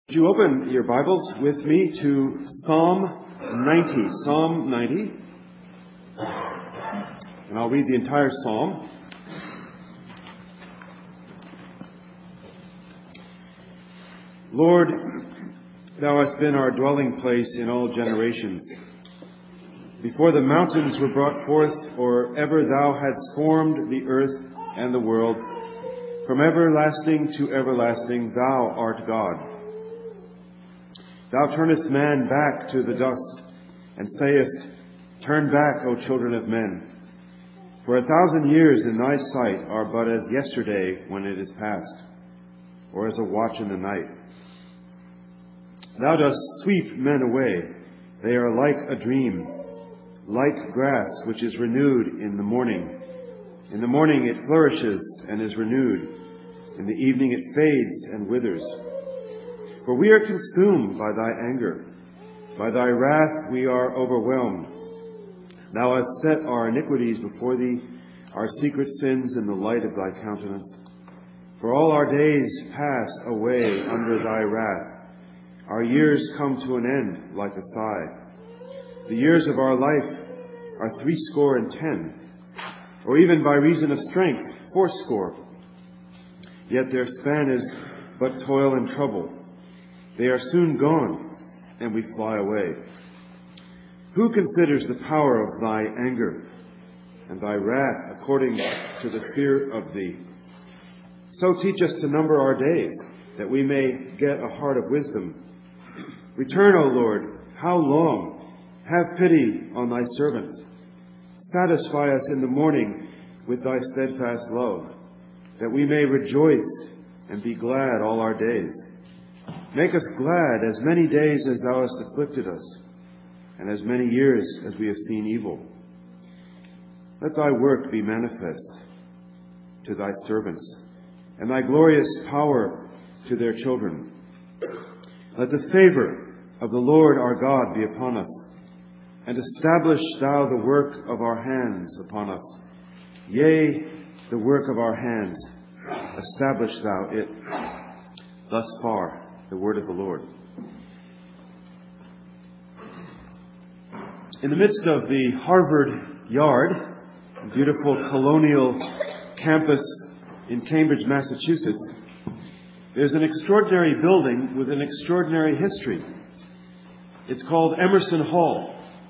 Would you open your Bibles with me to Psalm 90? Psalm 90. And I'll read the entire psalm. Lord, Thou hast been our dwelling place in all generations. Before the mountains were brought forth, or ever Thou hadst formed the earth and the world, from everlasting to everlasting Thou art God. Thou turnest man back to the dust, and sayest, Turn back, O children of men. For 1,000 years in thy sight are but as yesterday when it is past, or as a watch in the night. Thou dost sweep men away. They are like a dream, like grass which is renewed in the morning. In the morning it flourishes and is renewed. In the evening it fades and withers. For we are consumed by thy anger. By thy wrath we are overwhelmed. Thou hast set our iniquities before thee, our secret sins in the light of thy countenance. For all our days pass away under thy wrath. Our years come to an end like a sigh. The years of our life are 70, or even by reason of strength 80. Yet their span is but toil and trouble. They are soon gone, and we fly away. Who considers the power of thy anger, and thy wrath according to the fear of thee? So teach us to number our days, that we may get a heart of wisdom. Return, O Lord, how long? Have pity on thy servants. Satisfy us in the morning with thy steadfast love, that we may rejoice and be glad all our days. Make us glad as many days as thou hast afflicted us, and as many years as we have seen evil. Let thy work be manifest to thy servants, and thy glorious power to their children. Let the favor of the Lord our God be upon us, and establish thou the work of our hands upon us. Yea, the work of our hands, establish thou it. Thus far, the word of the Lord. In the midst of the Harvard Yard, a beautiful colonial campus in Cambridge, Massachusetts, there's an extraordinary building with an extraordinary history. It's called Emerson Hall.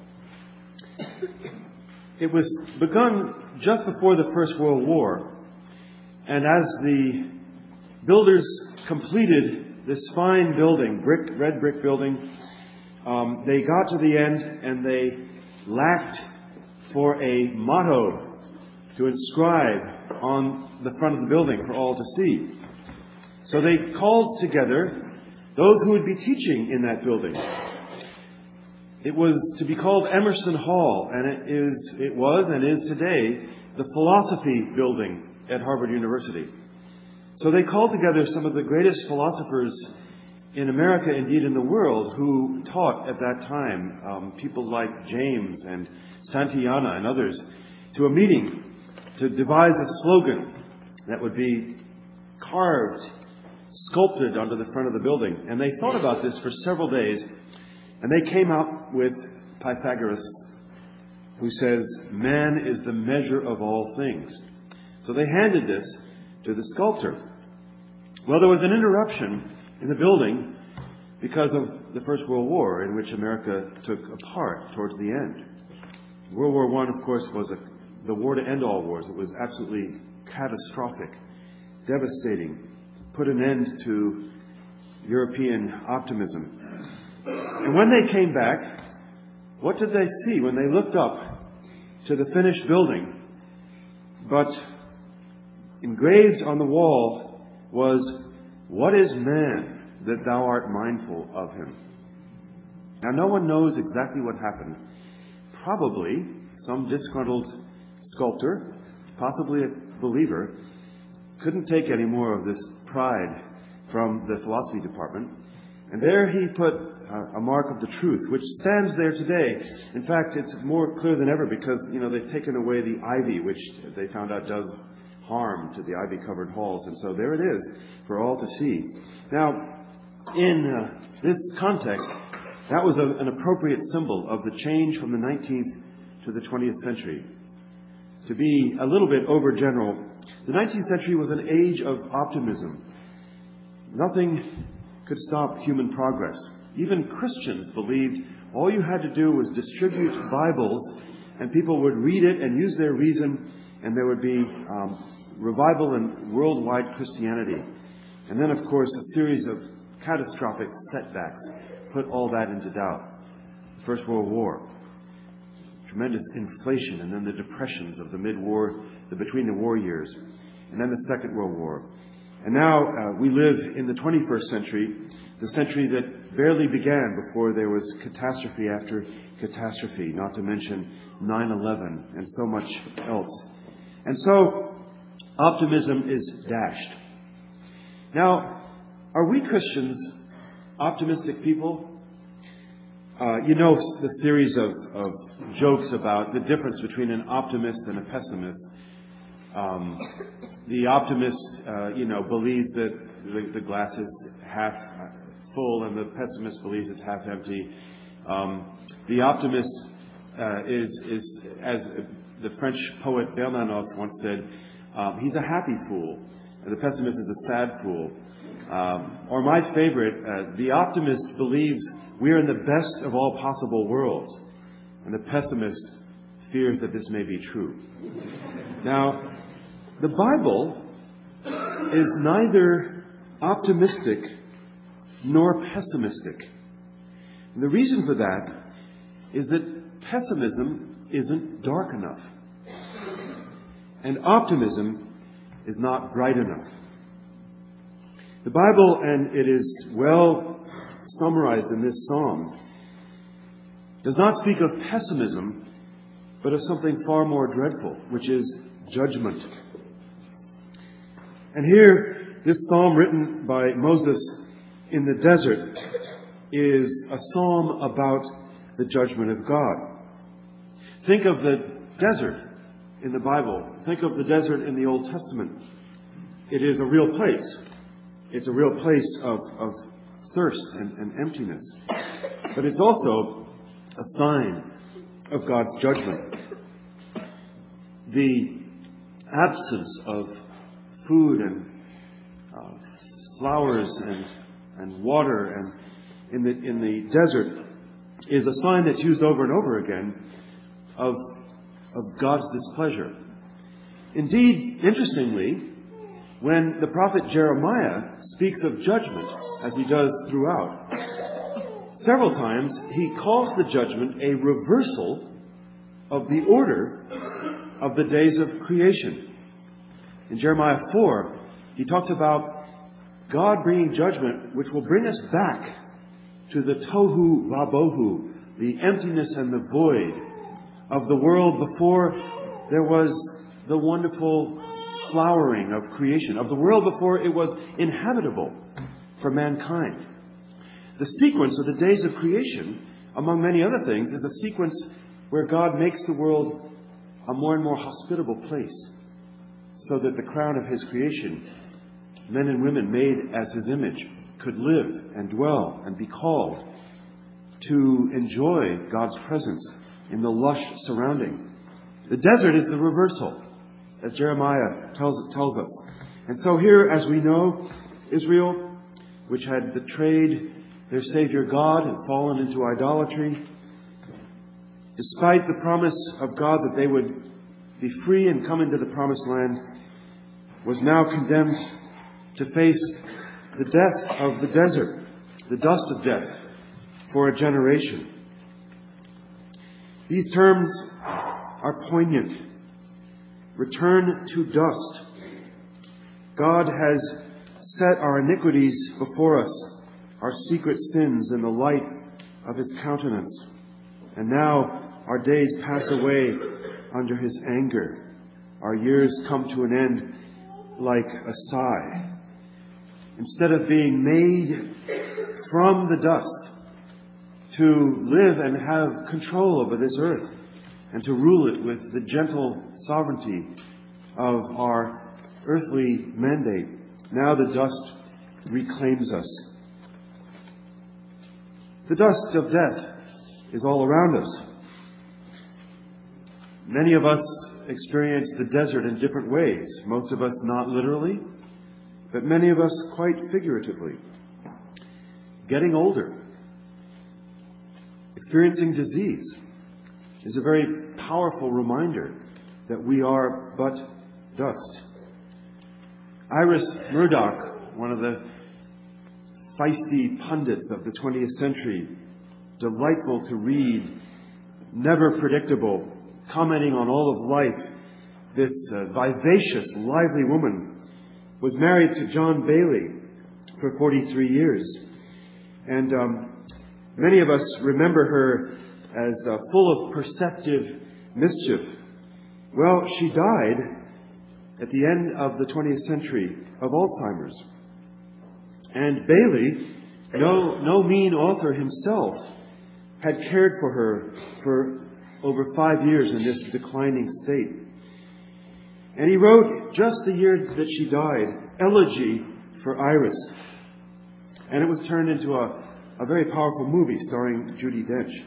It was begun just before the First World War, and as the builders completed this fine building, red brick building, they got to the end and they lacked for a motto to inscribe on the front of the building for all to see. So they called together those who would be teaching in that building. It was to be called Emerson Hall, and it was and is today the philosophy building at Harvard University. So they called together some of the greatest philosophers in America, indeed in the world, who taught at that time, people like James and Santayana and others, to a meeting to devise a slogan that would be carved, sculpted onto the front of the building. And they thought about this for several days, and they came up with Pythagoras, who says, man is the measure of all things. So they handed this to the sculptor. Well, there was an interruption in the building because of the First World War, in which America took a part towards the end. World War I, of course, was the war to end all wars. It was absolutely catastrophic, devastating, put an end to European optimism. And when they came back, what did they see when they looked up to the finished building? But engraved on the wall was, What is man that thou art mindful of him? Now, no one knows exactly what happened. Probably some disgruntled sculptor, possibly a believer, couldn't take any more of this pride from the philosophy department. And there he put a mark of the truth, which stands there today. In fact, it's more clear than ever because, they've taken away the ivy, which they found out does harm to the ivy-covered halls. And so there it is for all to see. Now, in this context, that was an appropriate symbol of the change from the 19th to the 20th century. To be a little bit overgeneral, the 19th century was an age of optimism. Nothing could stop human progress. Even Christians believed all you had to do was distribute Bibles, and people would read it and use their reason, and there would be revival and worldwide Christianity. And then, of course, a series of catastrophic setbacks put all that into doubt. The First World War, tremendous inflation, and then the depressions of the mid-war, the between the war years, and then the Second World War. And now we live in the 21st century, the century that barely began before there was catastrophe after catastrophe, not to mention 9/11 and so much else. And so optimism is dashed. Now, are we Christians optimistic people? You know the series of jokes about the difference between an optimist and a pessimist. The optimist, believes that the glass is half full, and the pessimist believes it's half empty. The optimist is, as the French poet Bernanos once said, he's a happy fool, and the pessimist is a sad fool. Or my favorite, the optimist believes we are in the best of all possible worlds, and the pessimist fears that this may be true. Now, the Bible is neither optimistic nor pessimistic. And the reason for that is that pessimism isn't dark enough, and optimism is not bright enough. The Bible, and it is well summarized in this psalm, does not speak of pessimism, but of something far more dreadful, which is judgment. And here, this psalm written by Moses in the desert is a psalm about the judgment of God. Think of the desert in the Bible. Think of the desert in the Old Testament. It is a real place. It's a real place of thirst and emptiness. But it's also a sign of God's judgment. The absence of food and flowers and water and in the desert is a sign that's used over and over again of God's displeasure. Indeed, interestingly, when the prophet Jeremiah speaks of judgment, as he does throughout, several times he calls the judgment a reversal of the order of the days of creation. In Jeremiah 4, he talks about God bringing judgment which will bring us back to the tohu vabohu, the emptiness and the void of the world before there was the wonderful flowering of creation, of the world before it was inhabitable for mankind. The sequence of the days of creation, among many other things, is a sequence where God makes the world a more and more hospitable place, so that the crown of his creation, men and women made as his image, could live and dwell and be called to enjoy God's presence in the lush surrounding. The desert is the reversal, as Jeremiah tells us. And so here, as we know, Israel, which had betrayed their Savior God and fallen into idolatry, despite the promise of God that they would be free and come into the promised land, was now condemned to face the death of the desert, the dust of death, for a generation. These terms are poignant. Return to dust. God has set our iniquities before us, our secret sins in the light of his countenance. And now our days pass away under his anger. Our years come to an end like a sigh. Instead of being made from the dust to live and have control over this earth and to rule it with the gentle sovereignty of our earthly mandate, now the dust reclaims us. The dust of death is all around us. Many of us experience the desert in different ways. Most of us not literally, but many of us quite figuratively. Getting older, experiencing disease is a very powerful reminder that we are but dust. Iris Murdoch, one of the feisty pundits of the 20th century, delightful to read, never predictable, commenting on all of life, this vivacious, lively woman was married to John Bailey for 43 years. And many of us remember her as full of perceptive mischief. Well, she died at the end of the 20th century of Alzheimer's. And Bailey, no mean author himself, had cared for her for over 5 years in this declining state. And he wrote, just the year that she died, Elegy for Iris. And it was turned into a very powerful movie starring Judi Dench.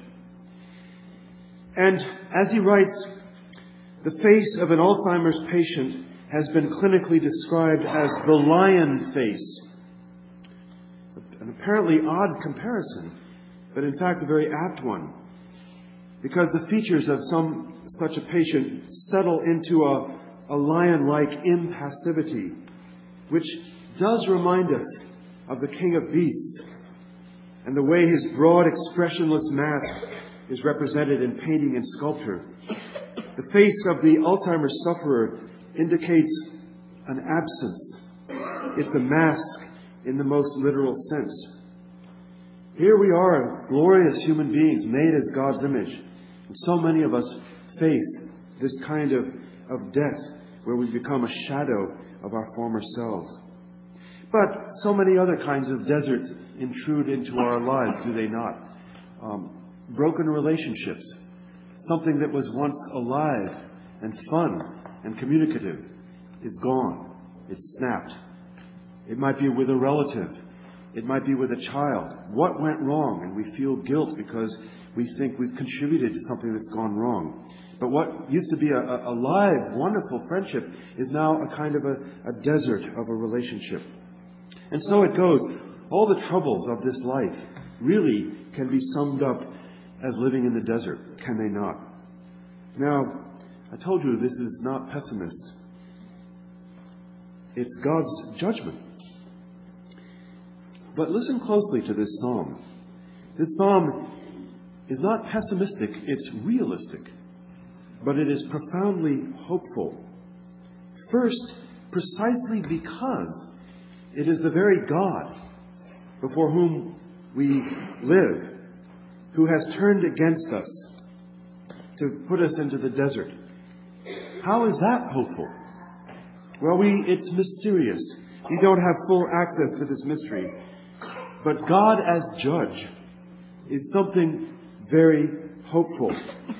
And as he writes, the face of an Alzheimer's patient has been clinically described as the lion face. An apparently odd comparison, but in fact a very apt one, because the features of such a patient settle into a lion-like impassivity, which does remind us of the King of Beasts and the way his broad, expressionless mask is represented in painting and sculpture. The face of the Alzheimer's sufferer indicates an absence. It's a mask in the most literal sense. Here we are, glorious human beings made as God's image. And so many of us face this kind of death where we become a shadow of our former selves. But so many other kinds of deserts intrude into our lives, do they not? Broken relationships. Something that was once alive and fun and communicative is gone. It's snapped. It might be with a relative. It might be with a child. What went wrong? And we feel guilt because we think we've contributed to something that's gone wrong. But what used to be a live, wonderful friendship is now a kind of a desert of a relationship. And so it goes. All the troubles of this life really can be summed up as living in the desert, can they not? Now, I told you this is not pessimist. It's God's judgment. But listen closely to this psalm. This psalm is not pessimistic, it's realistic. But it is profoundly hopeful. First, precisely because it is the very God before whom we live, who has turned against us to put us into the desert. How is that hopeful? Well, it's mysterious. We don't have full access to this mystery. But God as judge is something very hopeful.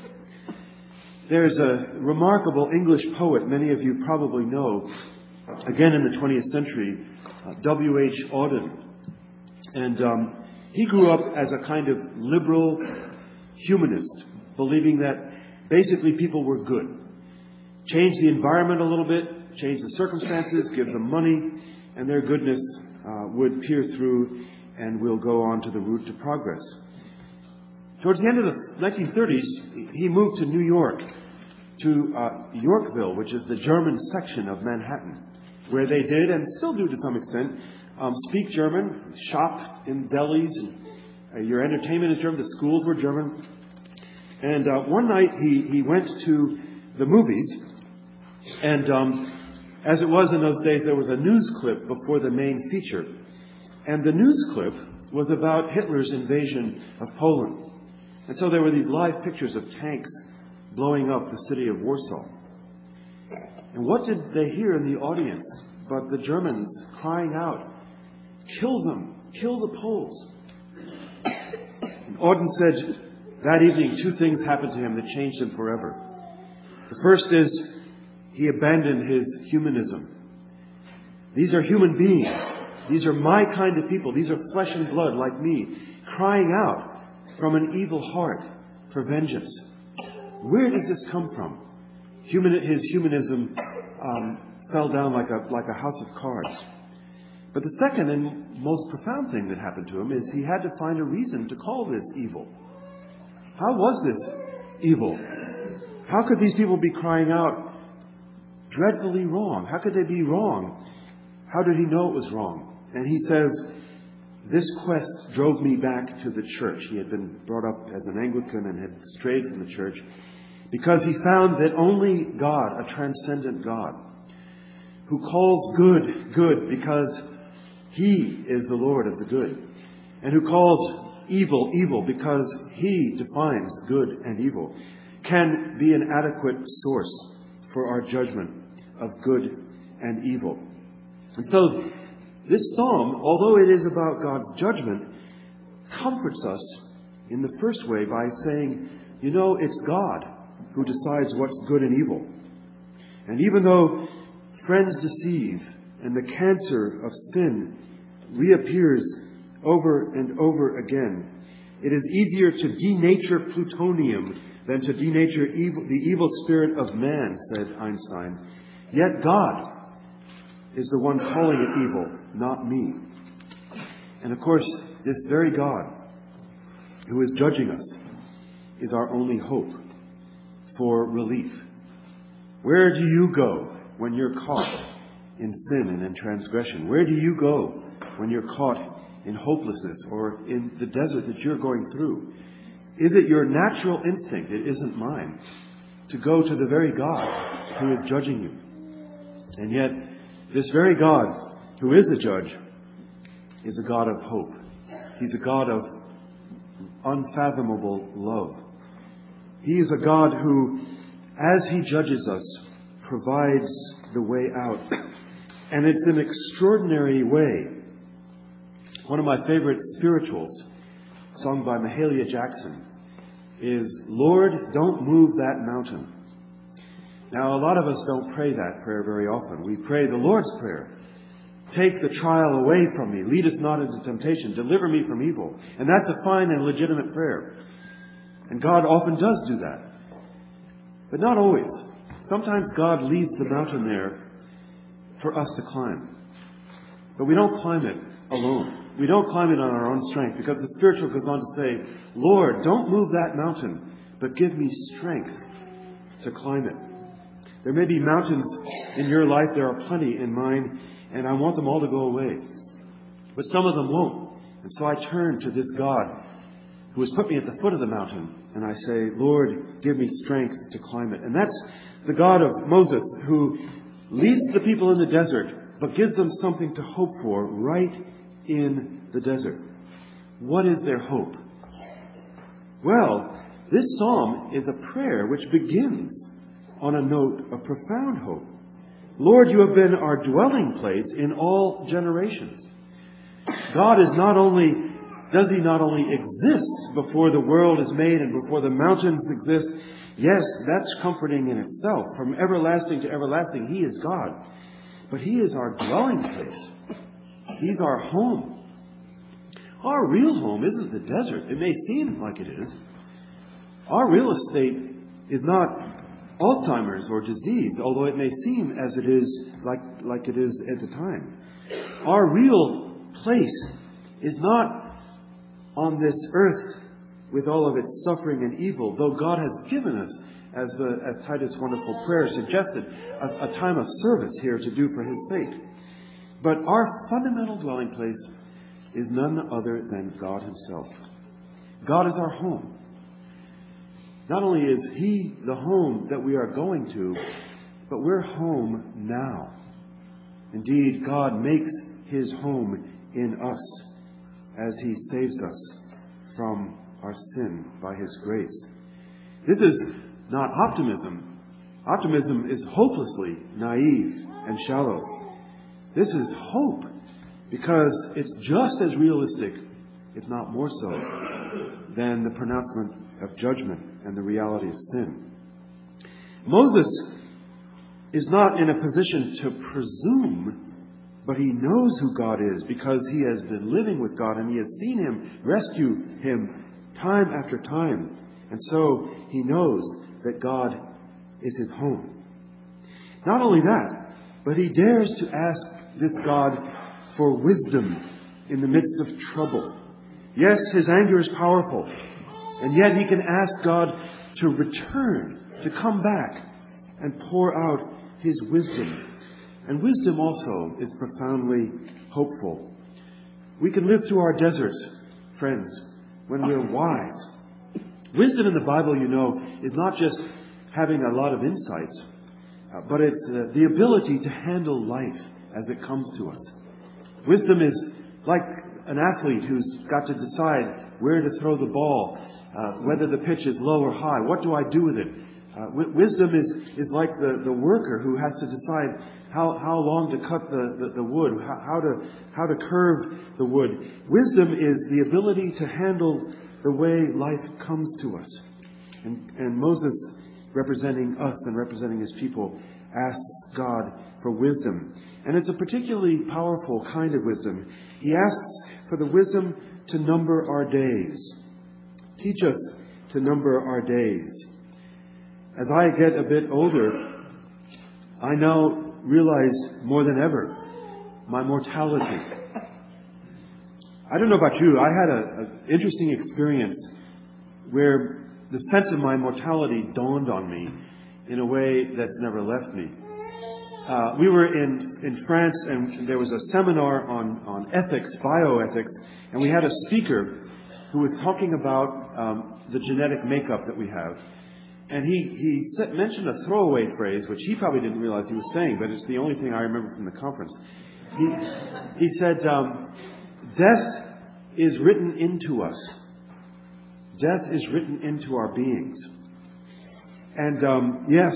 There's a remarkable English poet many of you probably know, again in the 20th century, W.H. Auden. And he grew up as a kind of liberal humanist, believing that basically people were good. Change the environment a little bit, change the circumstances, give them money, and their goodness would peer through and will go on to the route to progress. Towards the end of the 1930s, he moved to New York, to Yorkville, which is the German section of Manhattan, where they did, and still do to some extent, speak German, shop in delis, and your entertainment is German, the schools were German. And one night he went to the movies, and as it was in those days, there was a news clip before the main feature. And the news clip was about Hitler's invasion of Poland. And so there were these live pictures of tanks blowing up the city of Warsaw. And what did they hear in the audience but the Germans crying out, "Kill them! Kill the Poles!" And Auden said that evening 2 things happened to him that changed him forever. The first is he abandoned his humanism. These are human beings. These are my kind of people. These are flesh and blood like me, crying out from an evil heart for vengeance. Where does this come from? His humanism fell down like a house of cards. But the second and most profound thing that happened to him is he had to find a reason to call this evil. How was this evil? How could these people be crying out dreadfully wrong? How could they be wrong? How did he know it was wrong? And he says, this quest drove me back to the church. He had been brought up as an Anglican and had strayed from the church because he found that only God, a transcendent God, who calls good, good because He is the Lord of the good, and who calls evil, evil because He defines good and evil, can be an adequate source for our judgment of good and evil. And so this psalm, although it is about God's judgment, comforts us in the first way by saying, it's God who decides what's good and evil. And even though friends deceive and the cancer of sin reappears over and over again, it is easier to denature plutonium than to denature the evil spirit of man, said Einstein. Yet God is the one calling it evil, not me. And of course, this very God who is judging us is our only hope for relief. Where do you go when you're caught in sin and in transgression? Where do you go when you're caught in hopelessness or in the desert that you're going through? Is it your natural instinct, it isn't mine, to go to the very God who is judging you? And yet, this very God who is the judge is a God of hope. He's a God of unfathomable love. He is a God who, as He judges us, provides the way out. And it's an extraordinary way. One of my favorite spirituals, sung by Mahalia Jackson, is, Lord, don't move that mountain. Now, a lot of us don't pray that prayer very often. We pray the Lord's Prayer. Take the trial away from me. Lead us not into temptation. Deliver me from evil. And that's a fine and legitimate prayer. And God often does do that. But not always. Sometimes God leaves the mountain there for us to climb. But we don't climb it alone. We don't climb it on our own strength, because the spiritual goes on to say, Lord, don't move that mountain, but give me strength to climb it. There may be mountains in your life, there are plenty in mine, and I want them all to go away. But some of them won't. And so I turn to this God who has put me at the foot of the mountain, and I say, Lord, give me strength to climb it. And that's the God of Moses, who leads the people in the desert, but gives them something to hope for right in the desert. What is their hope? Well, this psalm is a prayer which begins on a note of profound hope. Lord, you have been our dwelling place in all generations. God does He not only exist before the world is made and before the mountains exist? Yes, that's comforting in itself. From everlasting to everlasting, He is God. But He is our dwelling place. He's our home. Our real home isn't the desert. It may seem like it is. Our real estate is not Alzheimer's or disease, although it may seem as it is like it is at the time. Our real place is not on this earth with all of its suffering and evil, though God has given us, as Titus' wonderful prayer suggested, a time of service here to do for His sake. But our fundamental dwelling place is none other than God Himself. God is our home. Not only is He the home that we are going to, but we're home now. Indeed, God makes His home in us as He saves us from our sin by His grace. This is not optimism. Optimism is hopelessly naive and shallow. This is hope, because it's just as realistic, if not more so, than the pronouncement of judgment and the reality of sin. Moses is not in a position to presume but he knows who God is because he has been living with God and he has seen him rescue him time after time. And so he knows that God is his home. Not only that, but he dares to ask this God for wisdom in the midst of trouble. Yes, his anger is powerful, and yet he can ask God to return, to come back and pour out his wisdom. And wisdom also is profoundly hopeful. We can live through our deserts, friends, when we're wise. Wisdom in the Bible, you know, is not just having a lot of insights, but it's the ability to handle life as it comes to us. Wisdom is like an athlete who's got to decide where to throw the ball, whether the pitch is low or high. What do I do with it? Wisdom is like the worker who has to decide how long to cut the wood, how to curve the wood. Wisdom is the ability to handle the way life comes to us. And Moses, representing us and representing his people, asks God for wisdom. And it's a particularly powerful kind of wisdom. He asks for the wisdom to number our days. Teach us to number our days. As I get a bit older, I now realize more than ever my mortality. I don't know about you, I had an interesting experience where the sense of my mortality dawned on me in a way that's never left me. We were in France, and there was a seminar on ethics, bioethics, and we had a speaker who was talking about the genetic makeup that we have. And he mentioned a throwaway phrase, which he probably didn't realize he was saying, but it's the only thing I remember from the conference. He said, death is written into us. Death is written into our beings. And yes,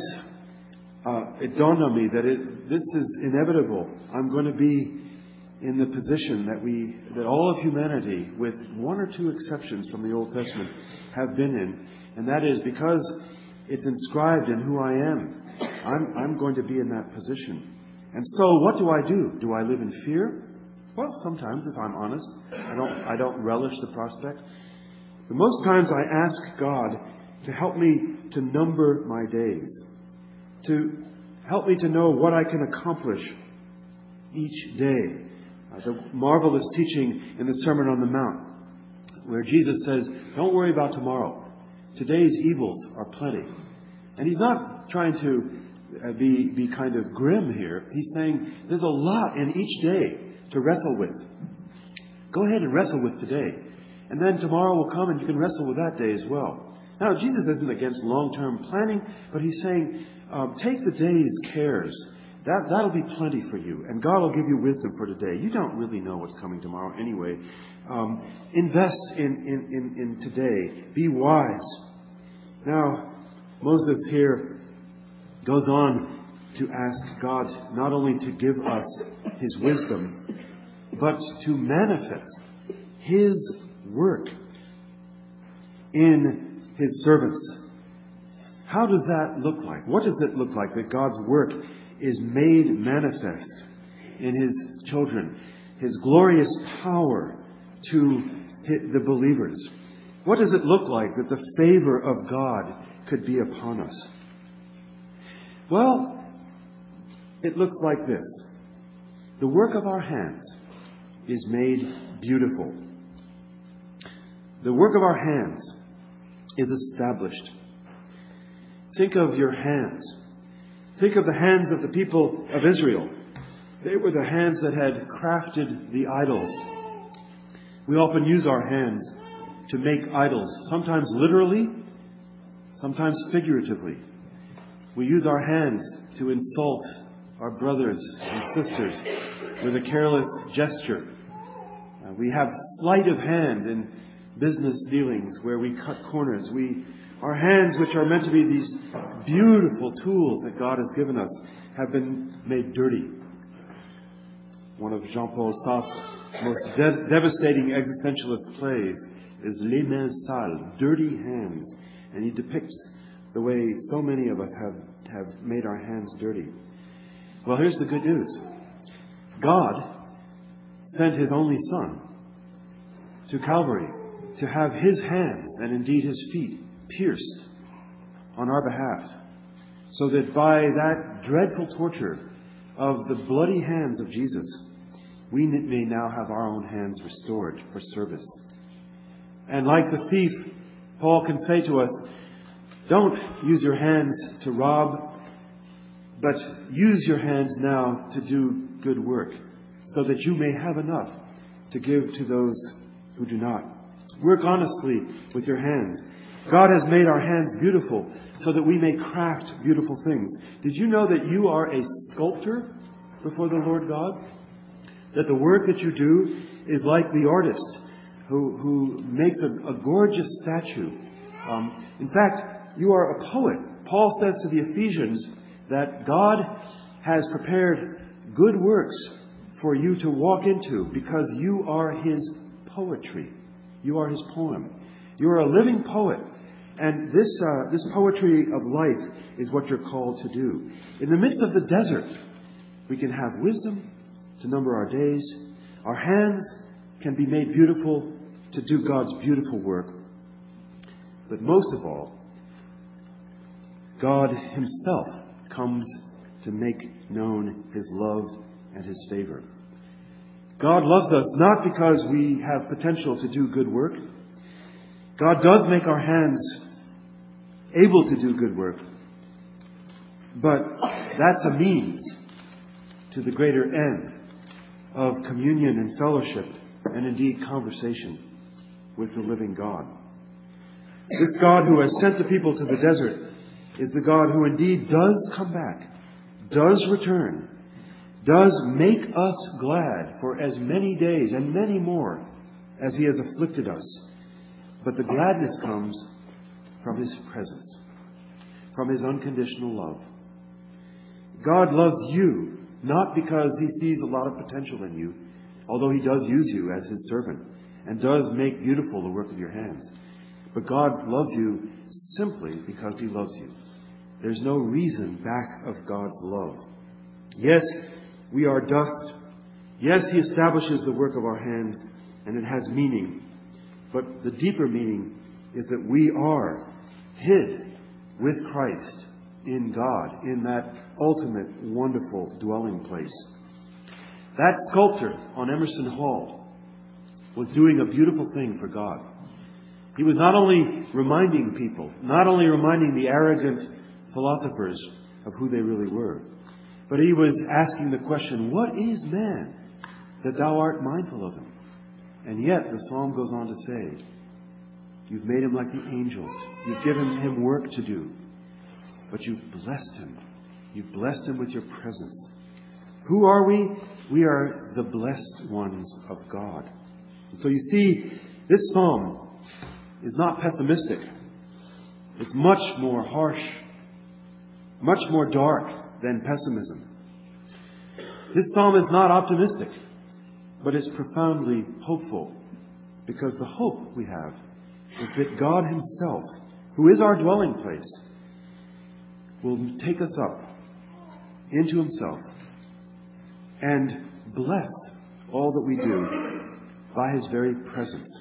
it dawned on me that this is inevitable. I'm going to be in the position that all of humanity, with one or two exceptions from the Old Testament, have been in. And that is because it's inscribed in who I am. I'm going to be in that position. And so what do I do? Do I live in fear? Well, sometimes, if I'm honest. I don't relish the prospect. But most times I ask God to help me to number my days, to help me to know what I can accomplish each day. The marvelous teaching in the Sermon on the Mount, where Jesus says, don't worry about tomorrow. Today's evils are plenty. And he's not trying to be kind of grim here. He's saying there's a lot in each day to wrestle with. Go ahead and wrestle with today. And then tomorrow will come and you can wrestle with that day as well. Now, Jesus isn't against long-term planning, but he's saying, take the day's cares. That'll be plenty for you. And God will give you wisdom for today. You don't really know what's coming tomorrow anyway. Invest in today. Be wise. Now, Moses here goes on to ask God not only to give us his wisdom, but to manifest his work in his servants. How does that look like? What does it look like that God's work is made manifest in his children? His glorious power to the believers. What does it look like that the favor of God could be upon us? Well, it looks like this. The work of our hands is made beautiful. The work of our hands is established. Think of your hands. Think of the hands of the people of Israel. They were the hands that had crafted the idols. We often use our hands to make idols, sometimes literally, sometimes figuratively. We use our hands to insult our brothers and sisters with a careless gesture. We have sleight of hand in business dealings where we cut corners. Our hands, which are meant to be these beautiful tools that God has given us, have been made dirty. One of Jean-Paul Sartre's most devastating existentialist plays is Les Mains Sales, dirty hands. And he depicts the way so many of us have made our hands dirty. Well, here's the good news. God sent His only Son to Calvary to have His hands and indeed His feet pierced on our behalf, so that by that dreadful torture of the bloody hands of Jesus, we may now have our own hands restored for service. And like the thief, Paul can say to us, don't use your hands to rob, but use your hands now to do good work, so that you may have enough to give to those who do not. Work honestly with your hands. God has made our hands beautiful so that we may craft beautiful things. Did you know that you are a sculptor before the Lord God? That the work that you do is like the artist who makes a gorgeous statue. In fact, you are a poet. Paul says to the Ephesians that God has prepared good works for you to walk into because you are His poetry. You are His poem. You are a living poet. And this poetry of life is what you're called to do. In the midst of the desert, we can have wisdom to number our days. Our hands can be made beautiful to do God's beautiful work. But most of all, God Himself comes to make known His love and His favor. God loves us not because we have potential to do good work. God does make our hands able to do good work. But that's a means to the greater end of communion and fellowship and indeed conversation with the living God. This God who has sent the people to the desert is the God who indeed does come back, does return, does make us glad for as many days and many more as He has afflicted us. But the gladness comes from His presence, from His unconditional love. God loves you not because He sees a lot of potential in you, although He does use you as His servant and does make beautiful the work of your hands. But God loves you simply because He loves you. There's no reason back of God's love. Yes, we are dust. Yes, He establishes the work of our hands, and it has meaning. But the deeper meaning is that we are hid with Christ in God, in that ultimate, wonderful dwelling place. That sculptor on Emerson Hall was doing a beautiful thing for God. He was not only reminding people, not only reminding the arrogant philosophers of who they really were, but he was asking the question, what is man that thou art mindful of him? And yet the psalm goes on to say, you've made him like the angels. You've given him work to do. But you've blessed him. You've blessed him with your presence. Who are we? We are the blessed ones of God. And so you see, this psalm is not pessimistic. It's much more harsh, much more dark than pessimism. This psalm is not optimistic, but it's profoundly hopeful, because the hope we have is that God Himself, who is our dwelling place, will take us up into Himself and bless all that we do by His very presence.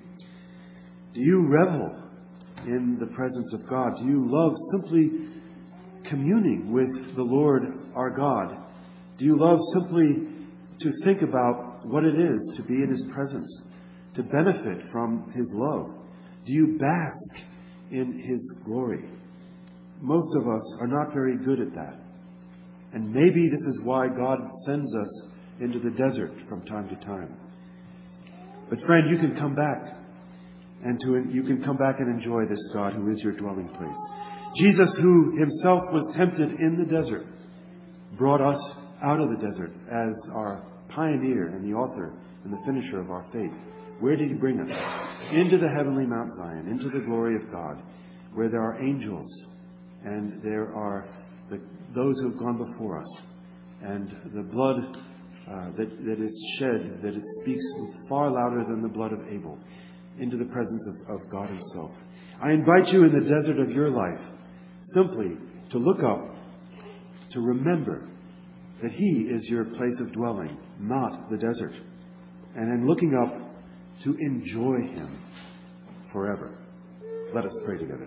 Do you revel in the presence of God? Do you love simply communing with the Lord our God? Do you love simply to think about what it is to be in His presence, to benefit from His love? Do you bask in His glory? Most of us are not very good at that. And maybe this is why God sends us into the desert from time to time. But friend, you can come back. You can come back and enjoy this God who is your dwelling place. Jesus, who Himself was tempted in the desert, brought us out of the desert as our pioneer and the author and the finisher of our faith. Where did He bring us? Into the heavenly Mount Zion, into the glory of God, where there are angels and there are those who have gone before us, and the blood that is shed, that it speaks far louder than the blood of Abel, into the presence of God Himself. I invite you in the desert of your life simply to look up, to remember that He is your place of dwelling, not the desert. And in looking up, to enjoy Him forever. Let us pray together.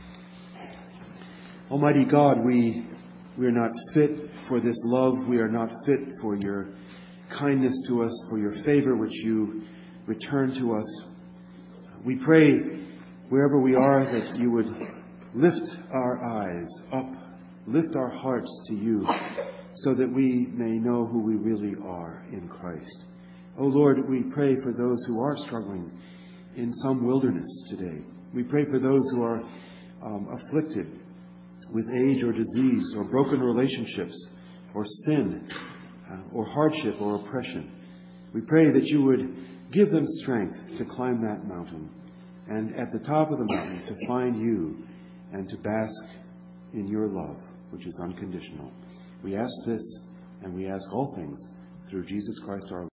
Almighty God, we are not fit for this love. We are not fit for your kindness to us, for your favor which you return to us. We pray, wherever we are, that you would lift our eyes up, lift our hearts to you, so that we may know who we really are in Christ. O Lord, we pray for those who are struggling in some wilderness today. We pray for those who are afflicted with age or disease or broken relationships or sin or hardship or oppression. We pray that you would give them strength to climb that mountain, and at the top of the mountain to find you and to bask in your love, which is unconditional. We ask this, and we ask all things through Jesus Christ our Lord.